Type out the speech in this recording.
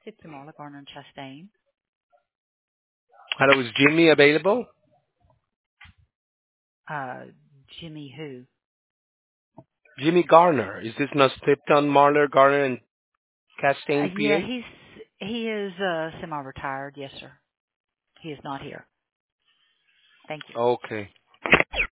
It's Marla Garner and Chastain. Hello, is Jimmy available? Uh, Jimmy who? Jimmy Garner. Is this not Tipton, Marler, Garner, and Castaigne, Yeah, PA? he is semi-retired. Yes, sir. He is not here. Thank you. Okay.